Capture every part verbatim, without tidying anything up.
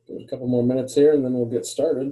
Give it a couple more minutes here and then we'll get started.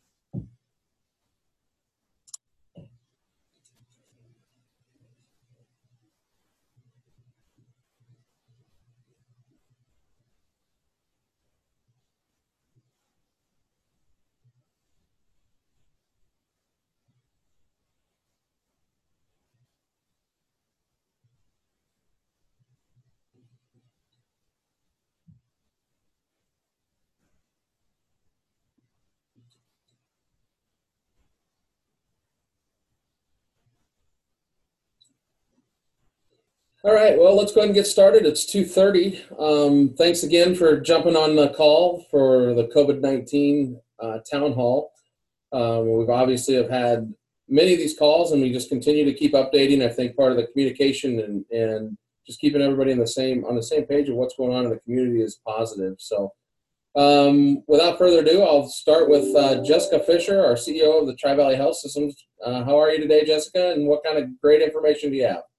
All right, well, let's go ahead and get started. It's two thirty. Um, thanks again for jumping on the call for the COVID nineteen uh, town hall. Um, we've obviously have had many of these calls, and we just continue to keep updating. I think part of the communication and, and just keeping everybody in the same on the same page of what's going on in the community is positive. So um, without further ado, I'll start with uh, Jessica Fisher, our C E O of the Tri-Valley Health Systems. Uh, how are you today, Jessica, and what kind of great information do you have?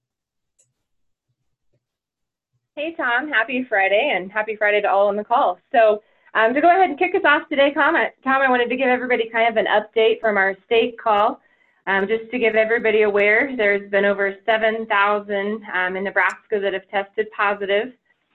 Hey, Tom. Happy Friday, and happy Friday to all on the call. So um, to go ahead and kick us off today, Tom, I, Tom, I wanted to give everybody kind of an update from our state call. Um, just to give everybody aware, there's been over seven thousand um, in Nebraska that have tested positive.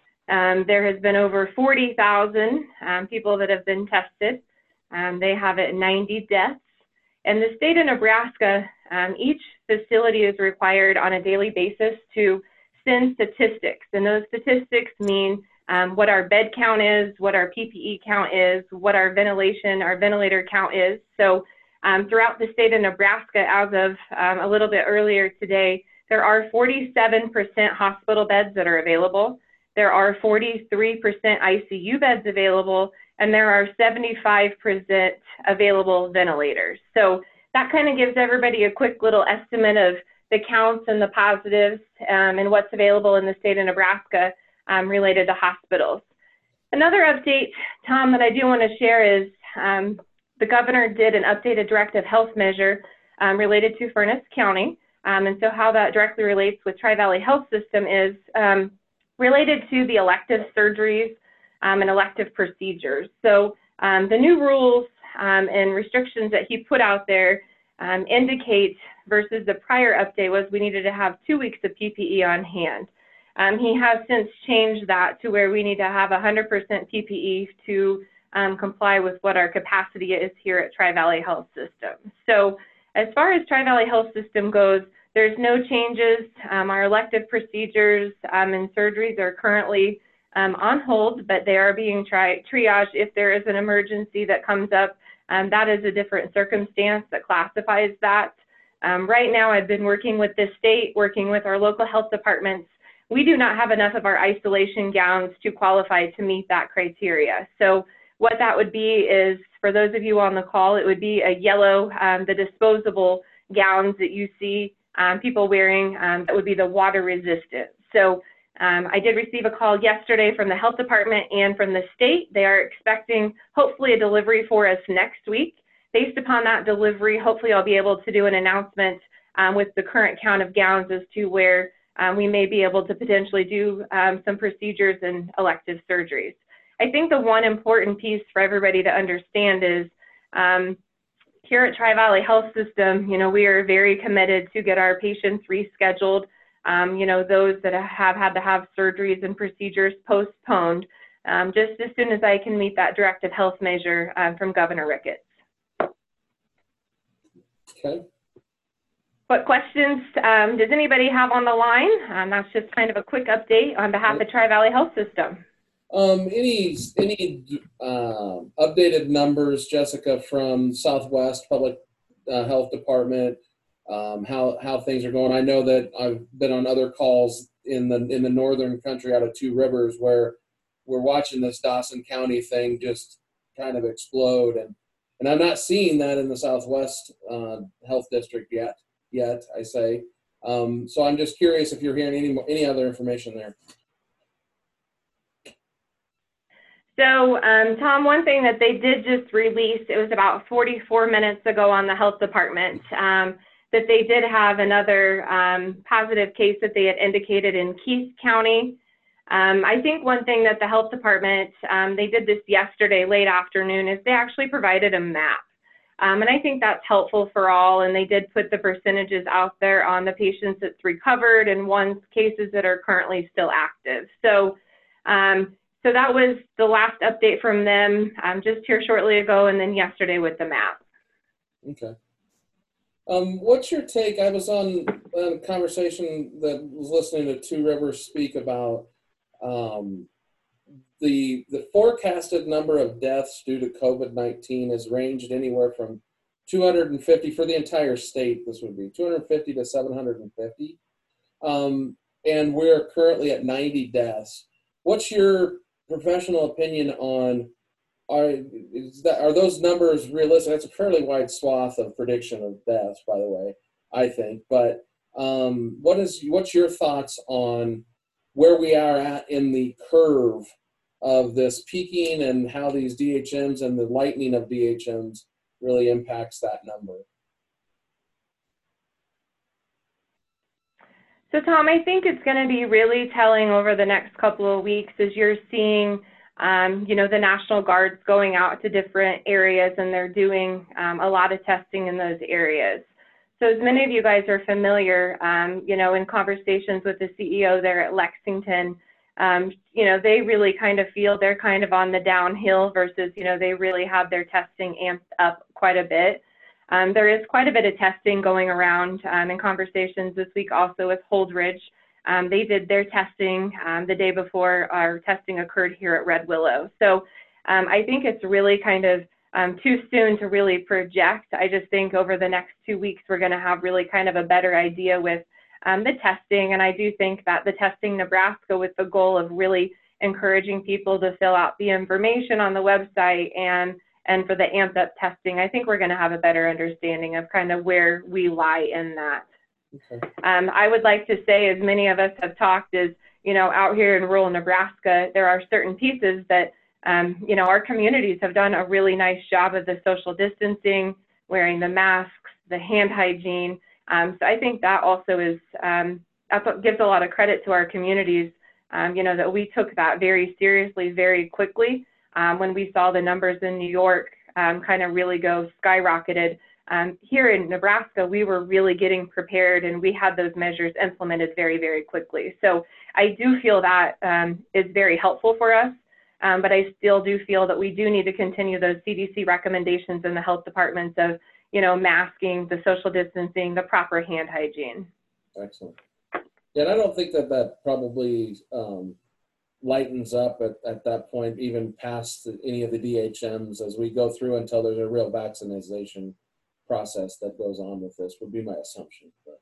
Um, there has been over forty thousand um, people that have been tested. Um, they have it ninety deaths. And the state of Nebraska, um, each facility is required on a daily basis to send statistics, and those statistics mean um, what our bed count is, what our P P E count is, what our ventilation, our ventilator count is. So um, throughout the state of Nebraska, as of um, a little bit earlier today, there are forty-seven percent hospital beds that are available. There are forty-three percent I C U beds available, and there are seventy-five percent available ventilators. So that kind of gives everybody a quick little estimate of the counts and the positives um, and what's available in the state of Nebraska um, related to hospitals. Another update, Tom, that I do want to share is um, the governor did an updated directive health measure um, related to Furnace County. Um, and so how that directly relates with Tri-Valley Health System is um, related to the elective surgeries um, and elective procedures. So um, the new rules um, and restrictions that he put out there um, indicate versus the prior update was we needed to have two weeks of P P E on hand. Um, he has since changed that to where we need to have one hundred percent P P E to um, comply with what our capacity is here at Tri-Valley Health System. So as far as Tri-Valley Health System goes, there's no changes. Um, our elective procedures um, and surgeries are currently um, on hold, but they are being tri triaged if there is an emergency that comes up. Um, that is a different circumstance that classifies that. Um, right now, I've been working with the state, working with our local health departments. We do not have enough of our isolation gowns to qualify to meet that criteria. So what that would be is, for those of you on the call, it would be a yellow, um, the disposable gowns that you see um, people wearing, um, that would be the water resistant. So um, I did receive a call yesterday from the health department and from the state. They are expecting hopefully a delivery for us next week. Based upon that delivery, hopefully I'll be able to do an announcement um, with the current count of gowns as to where um, we may be able to potentially do um, some procedures and elective surgeries. I think the one important piece for everybody to understand is um, here at Tri-Valley Health System, you know, we are very committed to get our patients rescheduled, um, you know, those that have had to have surgeries and procedures postponed, um, just as soon as I can meet that directive health measure um, from Governor Ricketts. Okay. What questions um, does anybody have on the line? Um, that's just kind of a quick update on behalf of Tri-Valley Health System. Um, any any uh, updated numbers, Jessica, from Southwest Public uh, Health Department? Um, how how things are going? I know that I've been on other calls in the in the northern country out of Two Rivers where we're watching this Dawson County thing just kind of explode, and and I'm not seeing that in the Southwest uh, Health District yet. Yet I say, um, so I'm just curious if you're hearing any any other information there. So, um, Tom, one thing that they did just release, it was about forty-four minutes ago on the health department, um, that they did have another um, positive case that they had indicated in Keith County. Um, I think one thing that the health department, um, they did this yesterday late afternoon, is they actually provided a map. Um, and I think that's helpful for all, and they did put the percentages out there on the patients that's recovered and one's cases that are currently still active. So, um, so that was the last update from them, um, just here shortly ago, and then yesterday with the map. Okay. Um, what's your take? I was on a conversation that was listening to Two Rivers speak about um, the the forecasted number of deaths due to COVID nineteen has ranged anywhere from two hundred fifty for the entire state. This would be two hundred fifty to seven hundred fifty, um, and we're currently at ninety deaths. What's your professional opinion on? Are, is that, are those numbers realistic? That's a fairly wide swath of prediction of deaths, by the way, I think. But um, what is what's your thoughts on where we are at in the curve of this peaking and how these D H Ms and the lightening of D H Ms really impacts that number? So Tom, I think it's going to be really telling over the next couple of weeks as you're seeing Um, you know, the National Guard's going out to different areas and they're doing um, a lot of testing in those areas. So as many of you guys are familiar, um, you know, in conversations with the C E O there at Lexington, um, you know, they really kind of feel they're kind of on the downhill versus, you know, they really have their testing amped up quite a bit. Um, there is quite a bit of testing going around um, in conversations this week also with Holdridge. Um, they did their testing um, the day before our testing occurred here at Red Willow. So um, I think it's really kind of um, too soon to really project. I just think over the next two weeks, we're going to have really kind of a better idea with um, the testing. And I do think that the Testing Nebraska, with the goal of really encouraging people to fill out the information on the website and, and for the amped up testing, I think we're going to have a better understanding of kind of where we lie in that. Okay. Um, I would like to say, as many of us have talked, is, you know, out here in rural Nebraska, there are certain pieces that, um, you know, our communities have done a really nice job of the social distancing, wearing the masks, the hand hygiene. Um, so I think that also is, um, that's what gives a lot of credit to our communities, um, you know, that we took that very seriously, very quickly. Um, when we saw the numbers in New York um, kind of really go skyrocketed. Um, here in Nebraska, we were really getting prepared and we had those measures implemented very, very quickly. So I do feel that um, is very helpful for us, um, but I still do feel that we do need to continue those C D C recommendations in the health departments of, you know, masking, the social distancing, the proper hand hygiene. Excellent. Yeah, and I don't think that that probably um, lightens up at, at that point, even past any of the D H Ms as we go through until there's a real vaccination process that goes on with this, would be my assumption. But,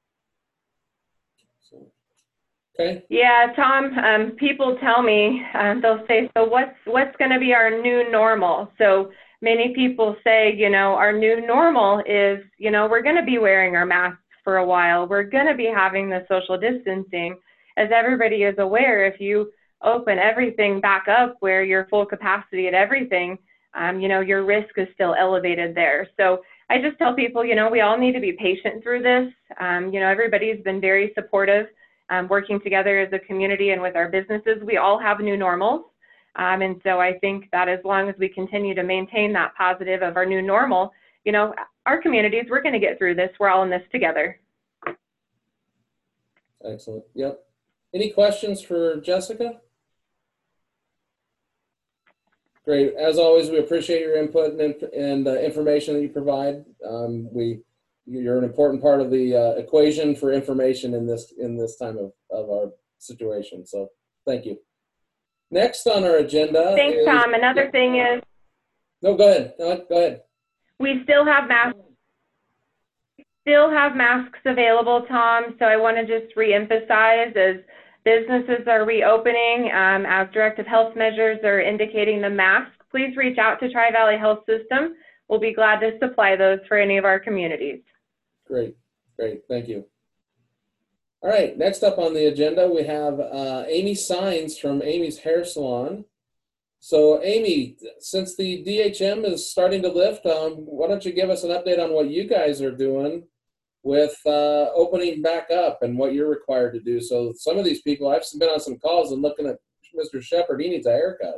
so, okay. Yeah, Tom, um, people tell me, um, they'll say, so what's, what's going to be our new normal? So many people say, you know, our new normal is, you know, we're going to be wearing our masks for a while. We're going to be having the social distancing. As everybody is aware, if you open everything back up where you're full capacity at everything, um, you know, your risk is still elevated there. So I just tell people, you know, we all need to be patient through this. Um, you know, everybody's been very supportive, um, working together as a community and with our businesses. We all have new normals. Um, and so I think that as long as we continue to maintain that positive of our new normal, you know, our communities, we're going to get through this. We're all in this together. Excellent. Yep. Any questions for Jessica? Great. As always, we appreciate your input and, and uh, information that you provide. Um, we, you're an important part of the uh, equation for information in this in this time of, of our situation. So thank you. Next on our agenda. Thanks, is, Tom. Another yeah. thing is. No, go ahead. Go ahead. We still have masks. Still have masks available, Tom. So I want to just reemphasize as businesses are reopening, um, as directive health measures are indicating the mask, please reach out to Tri-Valley Health System. We'll be glad to supply those for any of our communities. Great, great, thank you. All right, next up on the agenda, we have uh, Amy Signs from Amy's Hair Salon. So Amy, since the D H M is starting to lift, um, why don't you give us an update on what you guys are doing with uh, opening back up and what you're required to do. So some of these people, I've been on some calls and looking at Mister Shepard, he needs a haircut.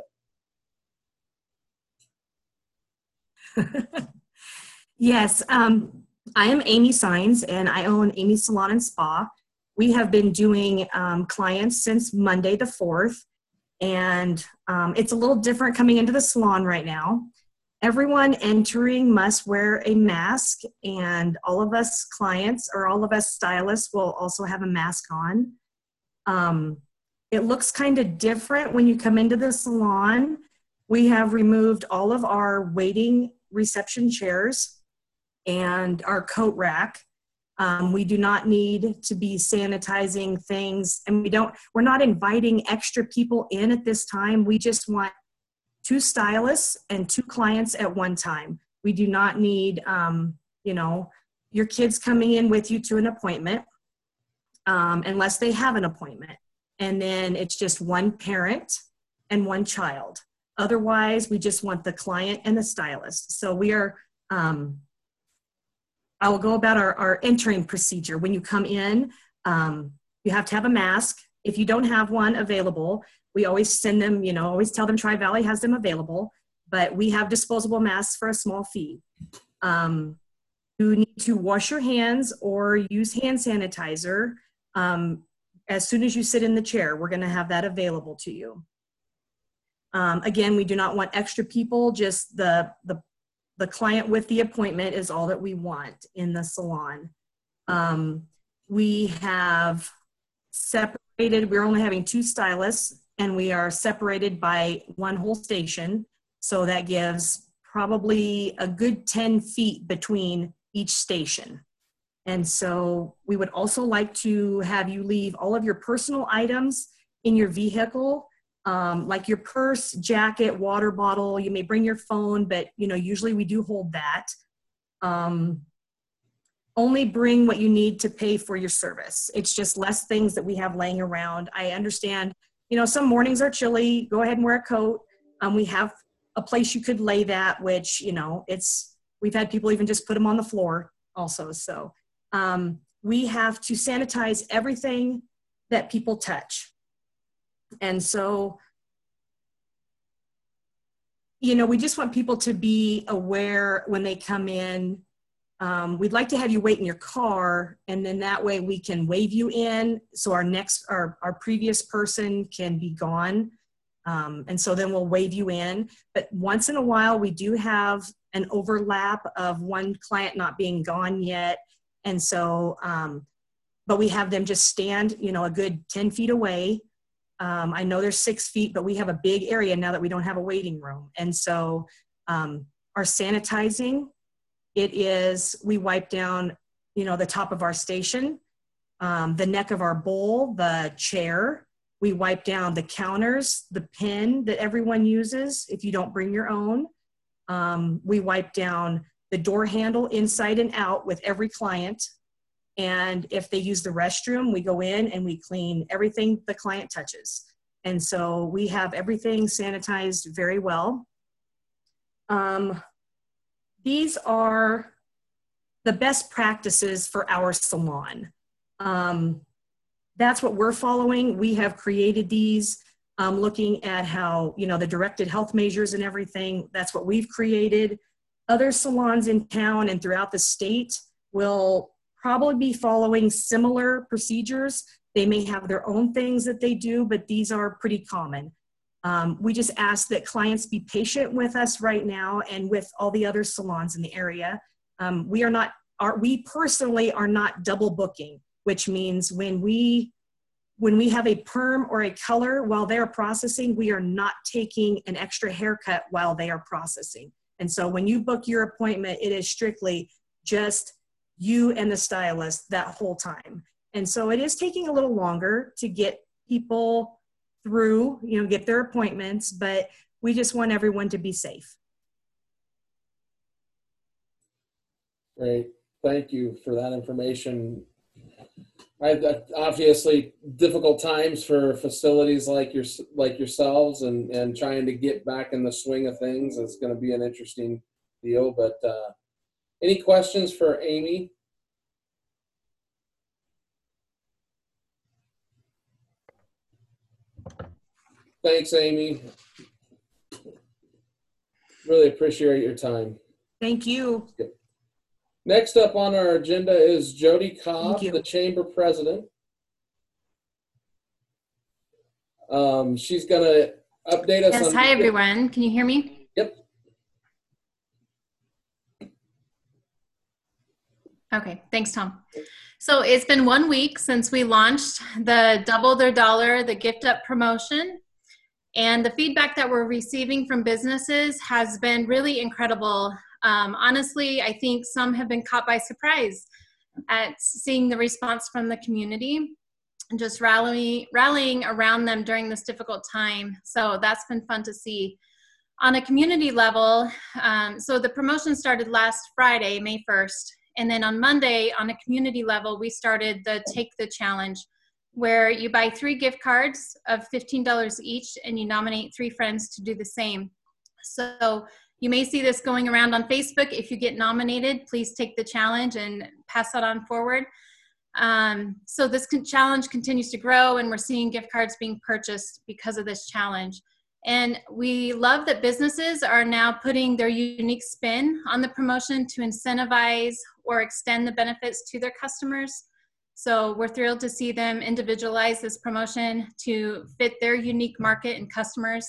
Yes, um, I am Amy Sines, and I own Amy Salon and Spa. We have been doing um, clients since Monday the fourth, and um, it's a little different coming into the salon right now. Everyone entering must wear a mask, and all of us clients or all of us stylists will also have a mask on. Um, it looks kind of different when you come into the salon. We have removed all of our waiting reception chairs and our coat rack. Um, we do not need to be sanitizing things, and we don't, we're not inviting extra people in at this time. We just want two stylists and two clients at one time. We do not need, um, you know, your kids coming in with you to an appointment um, unless they have an appointment. And then it's just one parent and one child. Otherwise, we just want the client and the stylist. So we are, um, I will go about our, our entering procedure. When you come in, um, you have to have a mask. If you don't have one available, we always send them, you know, always tell them Tri-Valley has them available, but we have disposable masks for a small fee. Um, you need to wash your hands or use hand sanitizer. Um, as soon as you sit in the chair, we're gonna have that available to you. Um, again, we do not want extra people, just the, the, the client with the appointment is all that we want in the salon. Um, we have separated, we're only having two stylists, and we are separated by one whole station. So that gives probably a good ten feet between each station. And so we would also like to have you leave all of your personal items in your vehicle, um, like your purse, jacket, water bottle. You may bring your phone, but you know, usually we do hold that. Um, only bring what you need to pay for your service. It's just less things that we have laying around. I understand, you know, some mornings are chilly, go ahead and wear a coat. Um, we have a place you could lay that, which, you know, it's, we've had people even just put them on the floor also. So um, we have to sanitize everything that people touch. And so, you know, we just want people to be aware when they come in. Um, we'd like to have you wait in your car, and then that way we can wave you in so our next, our, our previous person can be gone. Um, and so then we'll wave you in. But once in a while, we do have an overlap of one client not being gone yet. And so, um, but we have them just stand, you know, a good ten feet away. Um, I know there's six feet, but we have a big area now that we don't have a waiting room. And so um, our sanitizing, it is, we wipe down, you know, the top of our station, um, the neck of our bowl, the chair. We wipe down the counters, the pen that everyone uses if you don't bring your own. Um, we wipe down the door handle inside and out with every client. And if they use the restroom, we go in and we clean everything the client touches. And so we have everything sanitized very well. Um, These are the best practices for our salon. Um, that's what we're following. We have created these, um, looking at how, you know, the directed health measures and everything. That's what we've created. Other salons in town and throughout the state will probably be following similar procedures. They may have their own things that they do, but these are pretty common. Um, we just ask that clients be patient with us right now and with all the other salons in the area. Um, we are not, are, we personally are not double booking, which means when we, when we have a perm or a color while they're processing, we are not taking an extra haircut while they are processing. And so when you book your appointment, it is strictly just you and the stylist that whole time. And so it is taking a little longer to get people through, you know, get their appointments, but we just want everyone to be safe. Great. Thank you for that information. I, I, obviously difficult times for facilities like your, like yourselves, and, and trying to get back in the swing of things is going to be an interesting deal. But uh, any questions for Amy? Thanks, Amy. Really appreciate your time. Thank you. Next up on our agenda is Jody Cobb, Thank you. the Chamber President. Um, she's going to update us Yes, on... hi everyone. Can you hear me? Yep. Okay, thanks, Tom. So it's been one week since we launched the Double Their Dollar, the Gift Up promotion. And the feedback that we're receiving from businesses has been really incredible. Um, honestly, I think some have been caught by surprise at seeing the response from the community and just rallying, rallying around them during this difficult time. So that's been fun to see. On a community level, um, so the promotion started last Friday, May first. And then on Monday, on a community level, we started the Take the Challenge, where you buy three gift cards of fifteen dollars each and you nominate three friends to do the same. So you may see this going around on Facebook. If you get nominated, please take the challenge and pass that on forward. Um, so this con- challenge continues to grow, and we're seeing gift cards being purchased because of this challenge. And we love that businesses are now putting their unique spin on the promotion to incentivize or extend the benefits to their customers. So we're thrilled to see them individualize this promotion to fit their unique market and customers.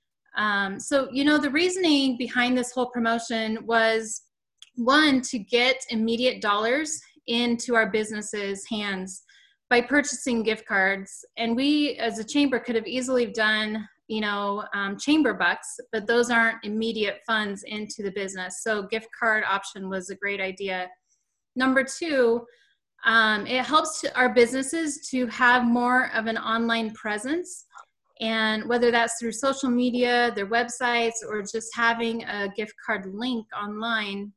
Um, so, you know, the reasoning behind this whole promotion was, one, to get immediate dollars into our businesses' hands by purchasing gift cards. And we, as a chamber, could have easily done, you know, um, chamber bucks, but those aren't immediate funds into the business. So gift card option was a great idea. Number two, Um, it helps to our businesses to have more of an online presence, and whether that's through social media, their websites, or just having a gift card link online.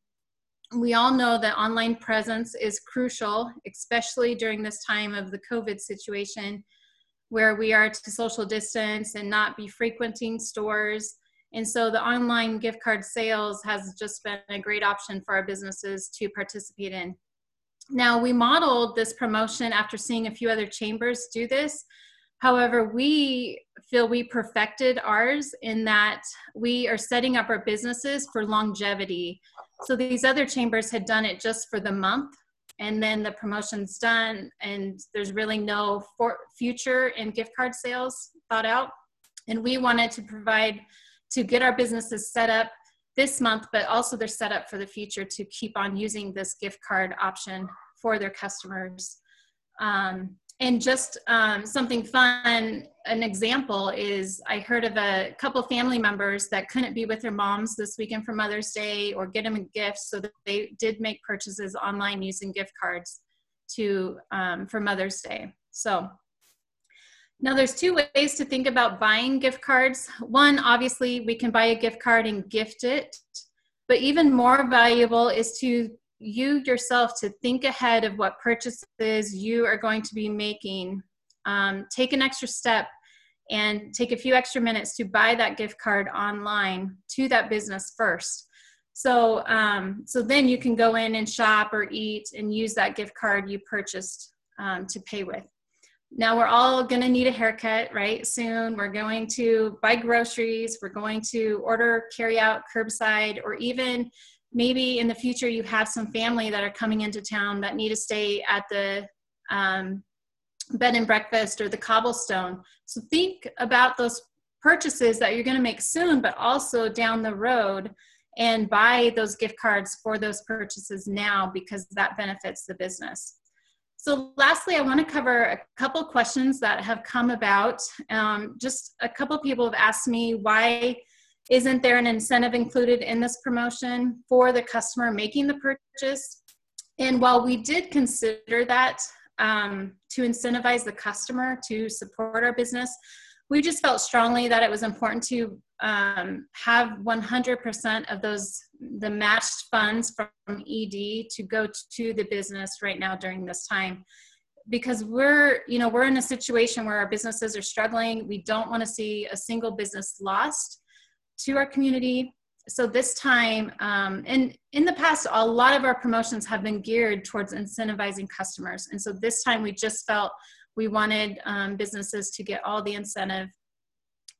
We all know that online presence is crucial, especially during this time of the COVID situation, where we are to social distance and not be frequenting stores. And so the online gift card sales has just been a great option for our businesses to participate in. Now, we modeled this promotion after seeing a few other chambers do this. However, we feel we perfected ours in that we are setting up our businesses for longevity. So these other chambers had done it just for the month, and then the promotion's done, and there's really no for future in gift card sales thought out. And we wanted to provide, to get our businesses set up this month, but also they're set up for the future to keep on using this gift card option for their customers. Um, and just um, something fun, an example is I heard of a couple family members that couldn't be with their moms this weekend for Mother's Day or get them a gift, so that they did make purchases online using gift cards to um, for Mother's Day. So now there's two ways to think about buying gift cards. One, obviously we can buy a gift card and gift it, but even more valuable is to you yourself to think ahead of what purchases you are going to be making. Um, take an extra step and take a few extra minutes to buy that gift card online to that business first. So, um, so then you can go in and shop or eat and use that gift card you purchased um, to pay with. Now we're all going to need a haircut, right? Soon we're going to buy groceries. We're going to order carry out, curbside, or even maybe in the future you have some family that are coming into town that need to stay at the um, bed and breakfast or the Cobblestone. So think about those purchases that you're going to make soon, but also down the road, and buy those gift cards for those purchases now, because that benefits the business. So lastly, I want to cover a couple questions that have come about. Um, just a couple people have asked me, why isn't there an incentive included in this promotion for the customer making the purchase? And while we did consider that um, to incentivize the customer to support our business, we just felt strongly that it was important to um, have one hundred percent of those, the matched funds from E D to go to the business right now during this time. Because we're, you know, we're in a situation where our businesses are struggling. We don't want to see a single business lost to our community. So this time, um, and in the past, a lot of our promotions have been geared towards incentivizing customers. And so this time we just felt we wanted um, businesses to get all the incentive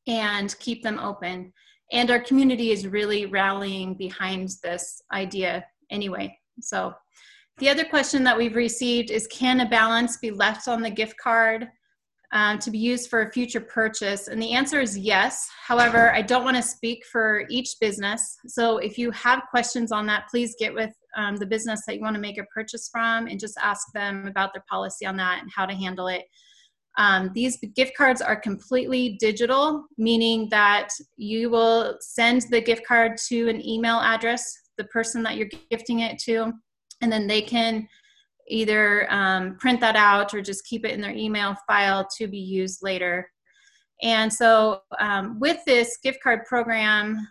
and keep them open. And our community is really rallying behind this idea anyway. So the other question that we've received is, can a balance be left on the gift card um, to be used for a future purchase? And the answer is yes. However, I don't want to speak for each business. So if you have questions on that, please get with um, the business that you want to make a purchase from and just ask them about their policy on that and how to handle it. Um, these gift cards are completely digital, meaning that you will send the gift card to an email address, the person that you're gifting it to, and then they can either um, print that out or just keep it in their email file to be used later. And so um, with this gift card program,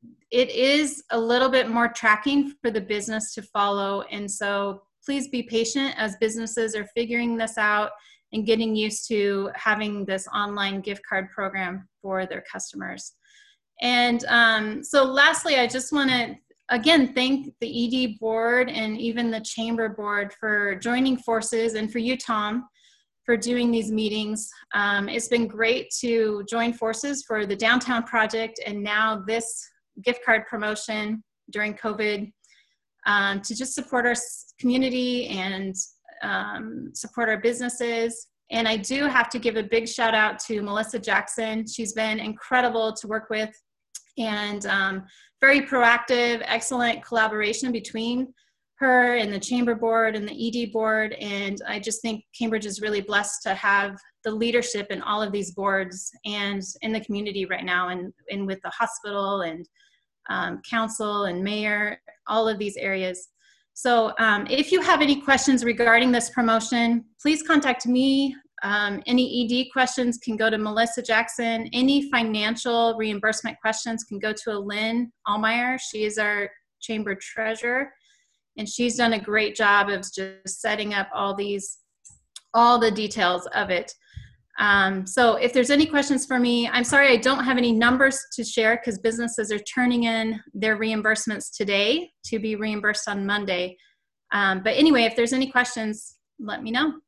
it is a little bit more tracking for the business to follow. And so please be patient as businesses are figuring this out and getting used to having this online gift card program for their customers. And um, so lastly, I just want to, again, thank the E D board and even the chamber board for joining forces, and for you, Tom, for doing these meetings. Um, it's been great to join forces for the downtown project and now this gift card promotion during COVID um, to just support our community and um, support our businesses. And I do have to give a big shout out to Melissa Jackson. She's been incredible to work with, and um, very proactive, excellent collaboration between her and the chamber board and the E D board. And I just think Cambridge is really blessed to have the leadership in all of these boards and in the community right now, and, and with the hospital and um, council and mayor, all of these areas. So um, if you have any questions regarding this promotion, please contact me. Um, any E D questions can go to Melissa Jackson. Any financial reimbursement questions can go to Lynn Allmeyer. She is our chamber treasurer, and she's done a great job of just setting up all these, all the details of it. Um, so if there's any questions for me, I'm sorry I don't have any numbers to share because businesses are turning in their reimbursements today to be reimbursed on Monday. Um, but anyway, if there's any questions, let me know.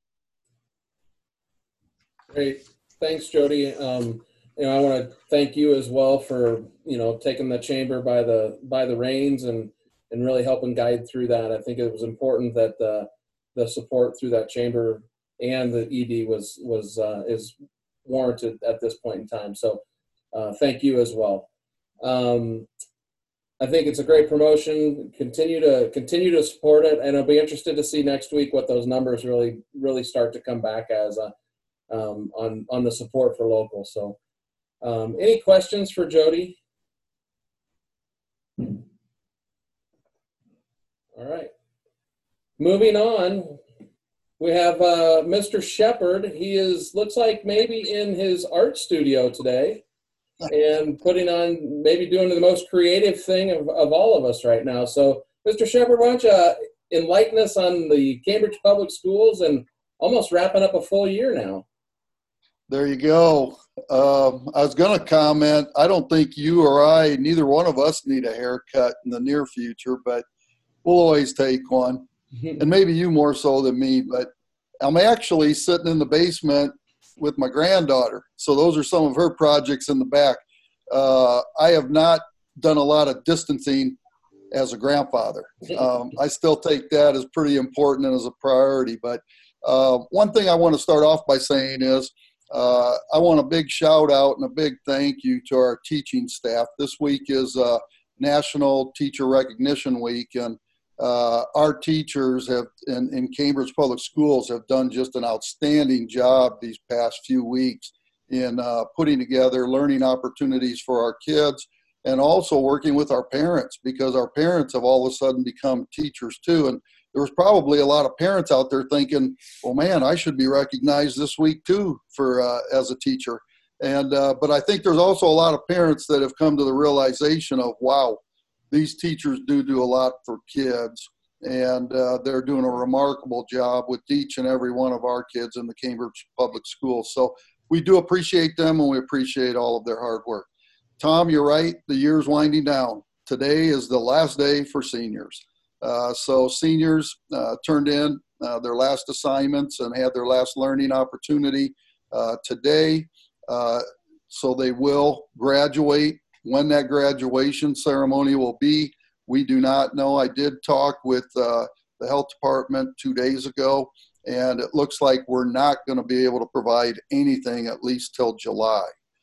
Great. Thanks, Jody. Um, you know, I want to thank you as well for, you know, taking the chamber by the, by the reins and, and really helping guide through that. I think it was important that the, the support through that chamber and the E D was, was, uh, is warranted at this point in time. So uh, thank you as well. Um, I think it's a great promotion. Continue to continue to support it, and I'll be interested to see next week what those numbers really, really start to come back as a, um, on, on the support for local. So um, any questions for Jody? All right. Moving on. We have uh, Mister Shepard. He is, looks like maybe in his art studio today and putting on, maybe doing the most creative thing of, of all of us right now. So, Mister Shepard, why don't you uh, enlighten us on the Cambridge Public Schools and almost wrapping up a full year now? There you go. Um, I was going to comment, I don't think you or I, neither one of us need a haircut in the near future, but we'll always take one. And maybe you more so than me, but I'm actually sitting in the basement with my granddaughter. So those are some of her projects in the back. Uh, I have not done a lot of distancing as a grandfather. Um, I still take that as pretty important and as a priority. But uh, one thing I want to start off by saying is uh, I want a big shout out and a big thank you to our teaching staff. This week is uh, National Teacher Recognition Week, and Uh, our teachers have in, in Cambridge Public Schools have done just an outstanding job these past few weeks in uh, putting together learning opportunities for our kids, and also working with our parents, because our parents have all of a sudden become teachers too. And there was probably a lot of parents out there thinking, well, man, I should be recognized this week too for uh, as a teacher. And uh, but I think there's also a lot of parents that have come to the realization of, wow, these teachers do do a lot for kids, and uh, they're doing a remarkable job with each and every one of our kids in the Cambridge Public Schools. So we do appreciate them, and we appreciate all of their hard work. Tom, you're right. The year's winding down. Today is the last day for seniors. Uh, so seniors uh, turned in uh, their last assignments and had their last learning opportunity uh, today. Uh, so they will graduate. When that graduation ceremony will be, we do not know. I did talk with uh, the health department two days ago, and it looks like we're not going to be able to provide anything at least till July.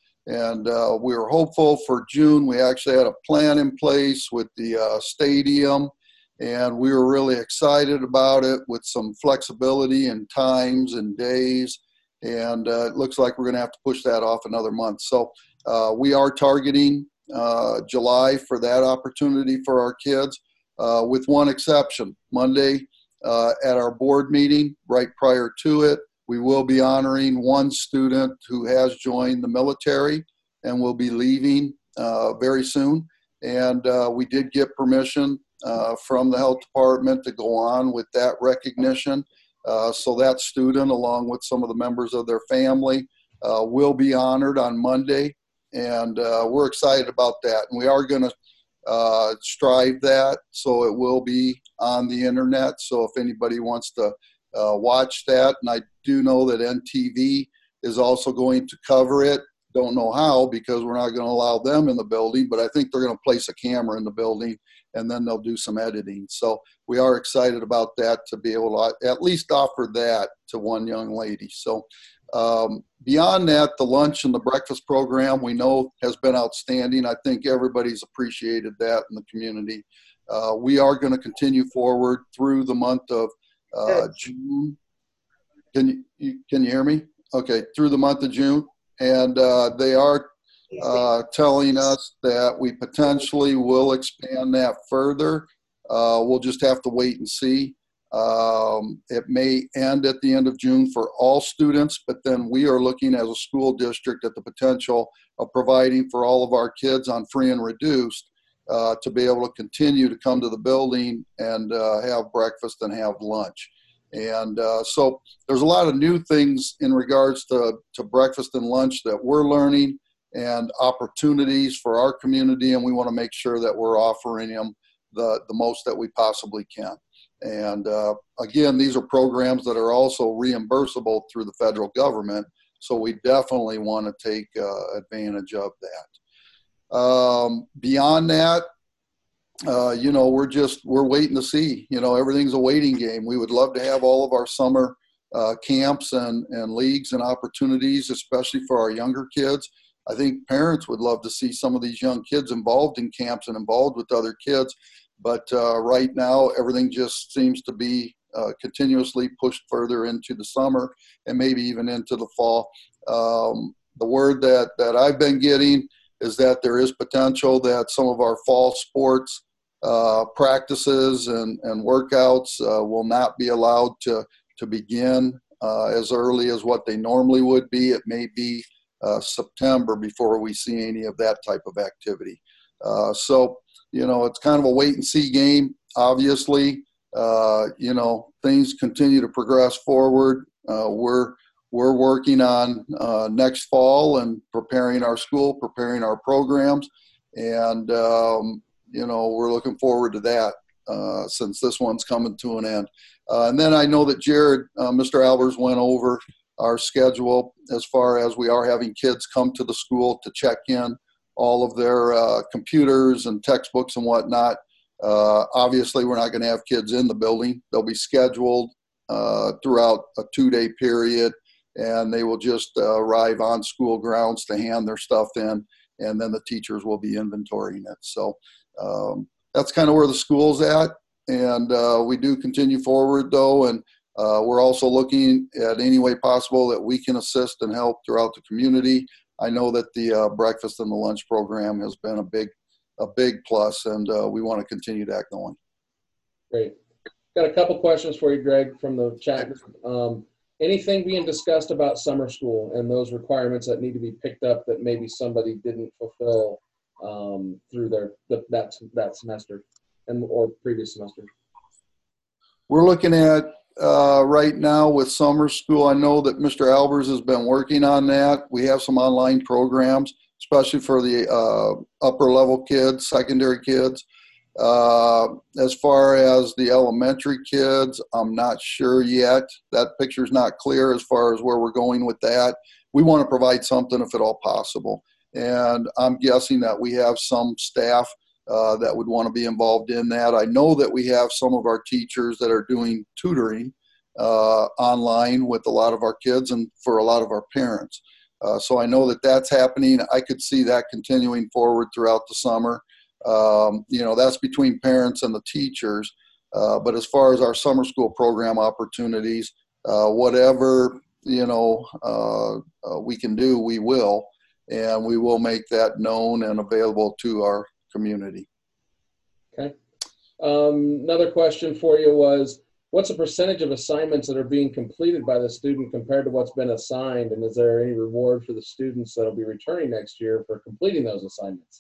And uh, we were hopeful for June. We actually had a plan in place with the uh, stadium, and we were really excited about it with some flexibility in times and days. And uh, it looks like we're going to have to push that off another month. So uh, we are targeting uh, July for that opportunity for our kids, uh, with one exception. Monday uh, at our board meeting, right prior to it, we will be honoring one student who has joined the military and will be leaving uh, very soon. And uh, we did get permission uh, from the health department to go on with that recognition. Uh, so that student, along with some of the members of their family, uh, will be honored on Monday. And uh, we're excited about that. And we are going to uh, strive that, so it will be on the internet. So if anybody wants to Uh, watch that, and I do know that N T V is also going to cover it. Don't know how, because we're not going to allow them in the building, but I think they're going to place a camera in the building, and then they'll do some editing. So we are excited about that, to be able to at least offer that to one young lady. So um, beyond that, the lunch and the breakfast program we know has been outstanding. I think everybody's appreciated that in the community. Uh, we are going to continue forward through the month of Uh, June. Can you, you can you hear me? Okay, through the month of June, and uh, they are uh, telling us that we potentially will expand that further. Uh, we'll just have to wait and see. Um, it may end at the end of June for all students, but then we are looking as a school district at the potential of providing for all of our kids on free and reduced Uh, to be able to continue to come to the building and uh, have breakfast and have lunch. And uh, so there's a lot of new things in regards to, to breakfast and lunch that we're learning, and opportunities for our community, and we want to make sure that we're offering them the, the most that we possibly can. And uh, again, these are programs that are also reimbursable through the federal government, so we definitely want to take uh, advantage of that. Um, beyond that, uh, you know, we're just, we're waiting to see, you know, everything's a waiting game. We would love to have all of our summer uh, camps and, and leagues and opportunities, especially for our younger kids. I think parents would love to see some of these young kids involved in camps and involved with other kids. But uh, right now, everything just seems to be uh, continuously pushed further into the summer and maybe even into the fall. Um, the word that, that I've been getting is that there is potential that some of our fall sports uh, practices and, and workouts uh, will not be allowed to, to begin uh, as early as what they normally would be. It may be uh, September before we see any of that type of activity. Uh, so, you know, it's kind of a wait and see game. Obviously, uh, you know, things continue to progress forward. Uh, we're We're working on uh, next fall and preparing our school, preparing our programs. And, um, you know, we're looking forward to that uh, since this one's coming to an end. Uh, and then I know that Jared, uh, Mister Albers, went over our schedule as far as we are having kids come to the school to check in all of their uh, computers and textbooks and whatnot. Uh, obviously, we're not going to have kids in the building. They'll be scheduled uh, throughout a two-day period, and they will just uh, arrive on school grounds to hand their stuff in, and then the teachers will be inventorying it. So um, that's kind of where the school's at, and uh, we do continue forward, though, and uh, we're also looking at any way possible that we can assist and help throughout the community. I know that the uh, breakfast and the lunch program has been a big, a big plus, and uh, we want to continue that going. Great. Got a couple questions for you, Greg, from the chat. Um, Anything being discussed about summer school and those requirements that need to be picked up that maybe somebody didn't fulfill um, through their the, that that semester and or previous semester? We're looking at uh, right now with summer school. I know that Mister Albers has been working on that. We have some online programs, especially for the uh, upper level kids, secondary kids. Uh, as far as the elementary kids, I'm not sure yet. That picture's not clear as far as where we're going with that. we want to provide something if at all possible. And I'm guessing that we have some staff uh, that would want to be involved in that. I know that we have some of our teachers that are doing tutoring uh, online with a lot of our kids and for a lot of our parents. Uh, so I know that that's happening. I could see that continuing forward throughout the summer. Um, you know, that's between parents and the teachers. Uh, but as far as our summer school program opportunities, uh, whatever, you know, uh, uh, we can do, we will. And we will make that known and available to our community. Okay. Um, another question for you was, what's the percentage of assignments that are being completed by the student compared to what's been assigned? And is there any reward for the students that will be returning next year for completing those assignments?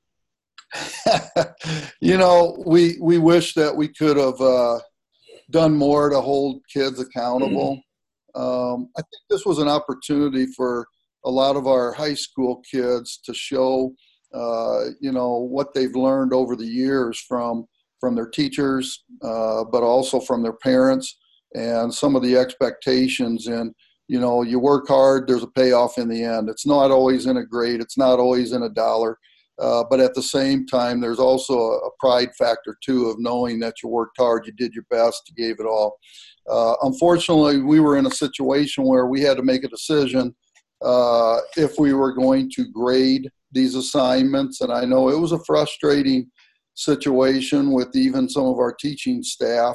You know, we, we wish that we could have uh, done more to hold kids accountable. Um, I think this was an opportunity for a lot of our high school kids to show, uh, you know, what they've learned over the years from from their teachers, uh, but also from their parents, and some of the expectations. And, you know, you work hard, there's a payoff in the end. It's not always in a grade, it's not always in a dollar, uh, but at the same time, there's also a, a pride factor too of knowing that you worked hard, you did your best, you gave it all. Uh, unfortunately, we were in a situation where we had to make a decision uh, if we were going to grade these assignments. And I know it was a frustrating situation with even some of our teaching staff.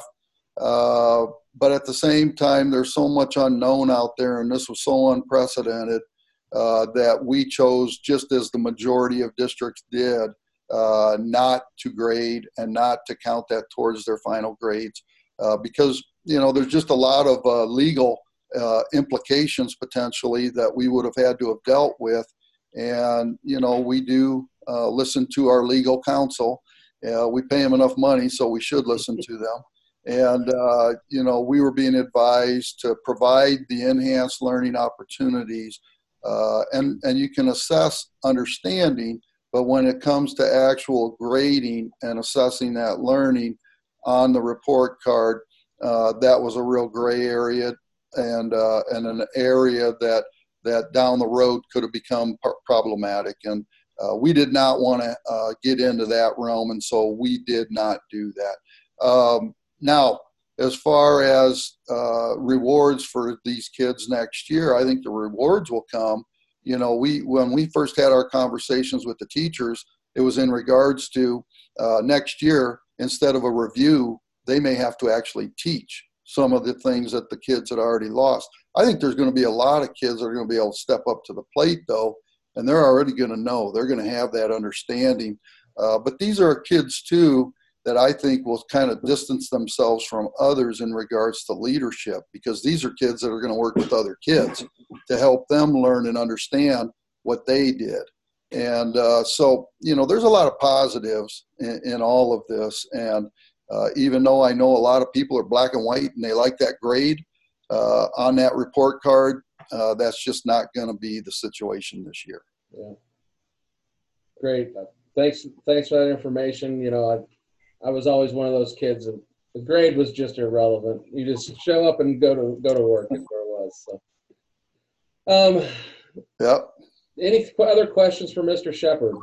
Uh, but at the same time, there's so much unknown out there, and this was so unprecedented uh, that we chose, just as the majority of districts did, uh, not to grade and not to count that towards their final grades. Uh, because, you know, there's just a lot of uh, legal uh, implications potentially that we would have had to have dealt with. And, you know, we do uh, listen to our legal counsel. Uh, we pay them enough money, so we should listen to them. And, uh, you know, we were being advised to provide the enhanced learning opportunities. Uh, and, and you can assess understanding, but when it comes to actual grading and assessing that learning on the report card, uh, that was a real gray area, and, uh, and an area that, that down the road could have become problematic. And Uh, we did not want to uh, get into that realm, and so we did not do that. Um, now, as far as uh, rewards for these kids next year, I think the rewards will come. You know, we when we first had our conversations with the teachers, it was in regards to uh, next year, instead of a review, they may have to actually teach some of the things that the kids had already lost. I think there's going to be a lot of kids that are going to be able to step up to the plate, though, and they're already going to know. They're going to have that understanding. Uh, but these are kids, too, that I think will kind of distance themselves from others in regards to leadership, because these are kids that are going to work with other kids to help them learn and understand what they did. And uh, so, you know, there's a lot of positives in, in all of this. And uh, even though I know a lot of people are black and white and they like that grade uh, on that report card, Uh, that's just not going to be the situation this year. Yeah. Great. Thanks. Thanks for that information. You know, I, I was always one of those kids, and the grade was just irrelevant. You just show up and go to go to work is where it was. So, um, yep. Any other questions for Mister Shepard?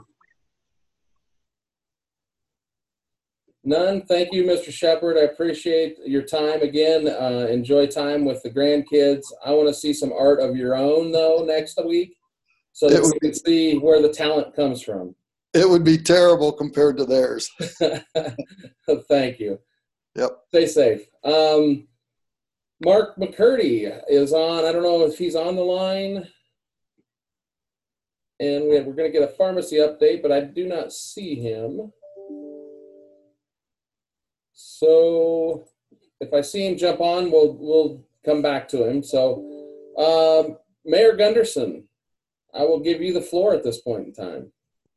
None. Thank you, Mister Shepard. I appreciate your time again. Uh, enjoy time with the grandkids. I want to see some art of your own, though, next week, so that we can see where the talent comes from. It would be terrible compared to theirs. Thank you. Yep. Stay safe. Um, Mark McCurdy is on. I don't know if he's on the line. And we have, we're going to get a pharmacy update, but I do not see him. So if I see him jump on, we'll we'll come back to him. So um, Mayor Gunderson, I will give you the floor at this point in time.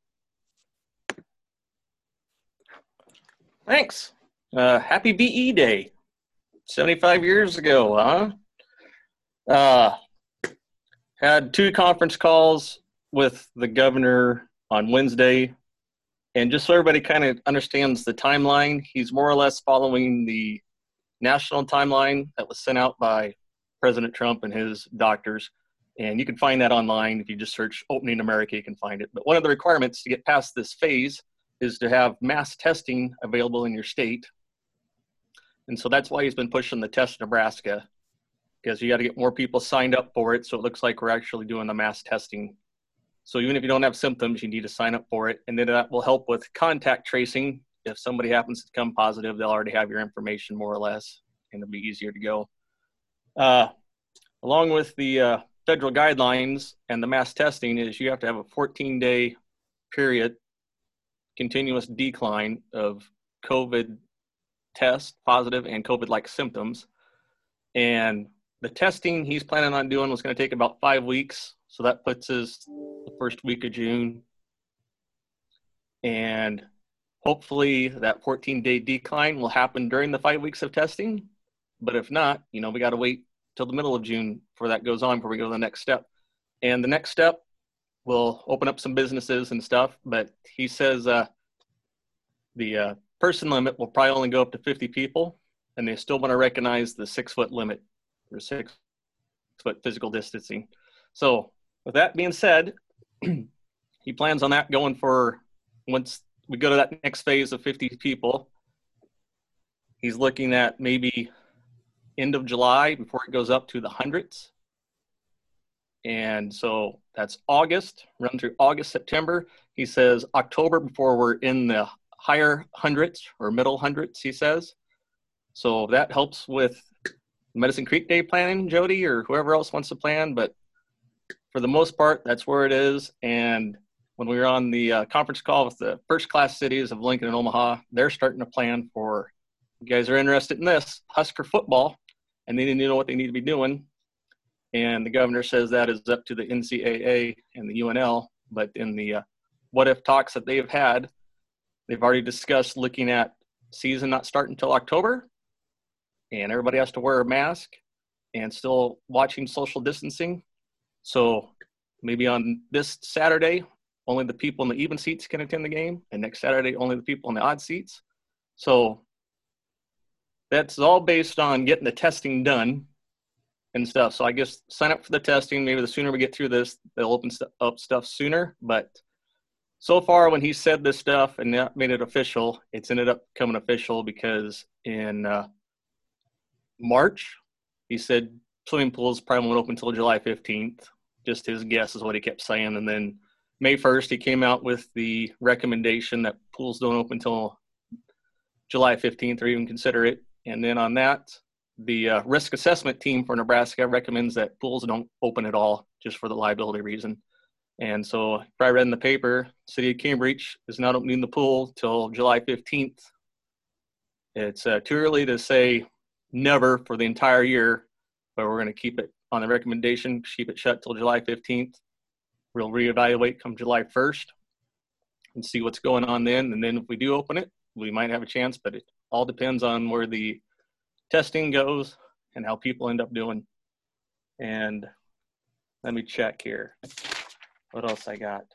Thanks. Uh, happy B E Day. seventy-five years ago, huh? Uh, had two conference calls with the governor on Wednesday. And just so everybody kind of understands the timeline, he's more or less following the national timeline that was sent out by President Trump and his doctors. And you can find that online. If you just search Opening America, you can find it. But one of the requirements to get past this phase is to have mass testing available in your state. And so that's why he's been pushing the Test Nebraska, because you got to get more people signed up for it. So it looks like we're actually doing the mass testing. So even if you don't have symptoms, you need to sign up for it. And then that will help with contact tracing. If somebody happens to come positive, they'll already have your information more or less, and it'll be easier to go. Uh, along with the uh, federal guidelines and the mass testing is you have to have a fourteen day period, continuous decline of COVID test positive and COVID-like symptoms. And the testing he's planning on doing was going to take about five weeks. So that puts us the first week of June. And hopefully that fourteen day decline will happen during the five weeks of testing. But if not, you know, we got to wait till the middle of June before that goes on, before we go to the next step. And the next step will open up some businesses and stuff. But he says uh, the uh, person limit will probably only go up to fifty people. And they still want to recognize the six foot limit or six foot physical distancing. So with that being said, he plans on that going for, once we go to that next phase of fifty people, he's looking at maybe end of July before it goes up to the hundreds. And so that's August, run through August, September. He says October before we're in the higher hundreds or middle hundreds, he says. So that helps with Medicine Creek Day planning, Jody, or whoever else wants to plan. But for the most part, that's where it is. And when we were on the uh, conference call with the first class cities of Lincoln and Omaha, they're starting to plan for, you guys are interested in this, Husker football, and they need to know what they need to be doing. And the governor says that is up to the N C double A and the U N L. But in the uh, what if talks that they've had, they've already discussed looking at season not starting until October, and everybody has to wear a mask and still watching social distancing. So maybe on this Saturday, only the people in the even seats can attend the game, and next Saturday, only the people in the odd seats. So that's all based on getting the testing done and stuff. So I guess sign up for the testing. Maybe the sooner we get through this, they'll open st- up stuff sooner. But so far, when he said this stuff and that made it official, it's ended up becoming official because in uh, March, he said swimming pools probably won't open until July fifteenth. Just his guess is what he kept saying. And then May first, he came out with the recommendation that pools don't open until July fifteenth or even consider it. And then on that, the uh, risk assessment team for Nebraska recommends that pools don't open at all, just for the liability reason. And so if I read in the paper, City of Cambridge is not opening the pool till July fifteenth. It's uh, too early to say never for the entire year, but we're going to keep it on the recommendation, keep it shut till July fifteenth. We'll reevaluate come July first and see what's going on then. And then if we do open it, we might have a chance, but it all depends on where the testing goes and how people end up doing. And let me check here. What else I got?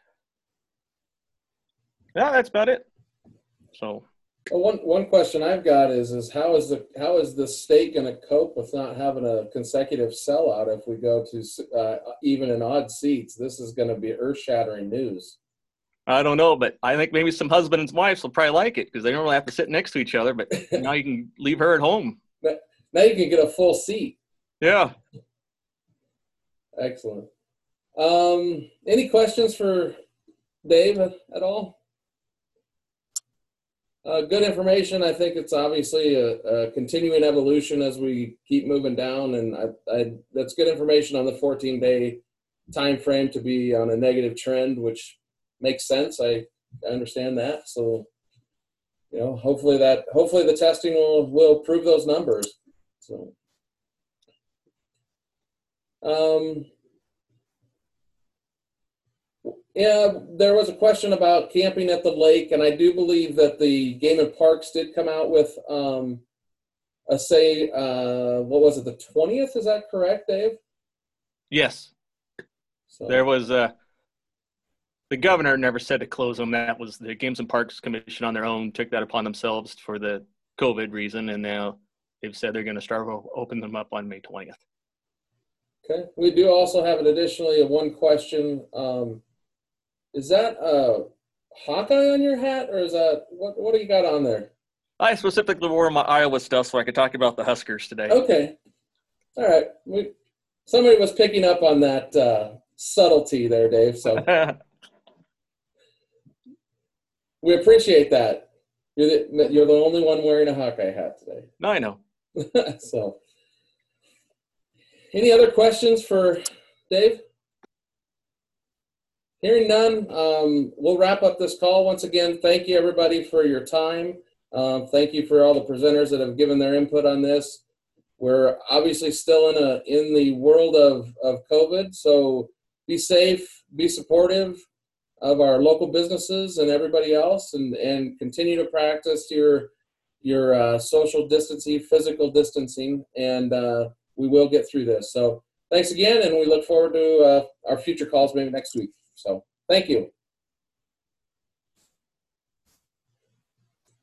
Yeah, that's about it. So Well, one one question I've got is is how is the how is the state going to cope with not having a consecutive sellout if we go to uh, even and odd seats? This is going to be earth-shattering news. I don't know, but I think maybe some husbands and wives will probably like it because they don't really have to sit next to each other. But now you can leave her at home. Now you can get a full seat. Yeah. Excellent. Um, any questions for Dave at all? Uh, good information. I think it's obviously a, a continuing evolution as we keep moving down, and I, I, that's good information on the fourteen day time frame to be on a negative trend, which makes sense. I, I understand that. So, you know, hopefully that hopefully the testing will will prove those numbers. So, um. Yeah, there was a question about camping at the lake, and I do believe that the Game and Parks did come out with um, a say, uh, what was it, the twentieth? Is that correct, Dave? Yes. So. There was uh, the governor never said to close them. That was the Games and Parks Commission on their own took that upon themselves for the COVID reason, and now they've said they're going to start open them up on May twentieth. Okay. We do also have an additionally one question. Um, is that a Hawkeye on your hat, or is that what? What do you got on there? I specifically wore my Iowa stuff so I could talk about the Huskers today. Okay. All right. We, somebody was picking up on that uh, subtlety there, Dave. So we appreciate that. You're the, you're the only one wearing a Hawkeye hat today. No, I know. So, any other questions for Dave? Hearing none, um, we'll wrap up this call. Once again, thank you everybody for your time. Um, thank you for all the presenters that have given their input on this. We're obviously still in a in the world of, of COVID, so be safe, be supportive of our local businesses and everybody else, and, and continue to practice your your uh, social distancing, physical distancing, and uh, we will get through this. So thanks again, and we look forward to uh, our future calls maybe next week. So thank you.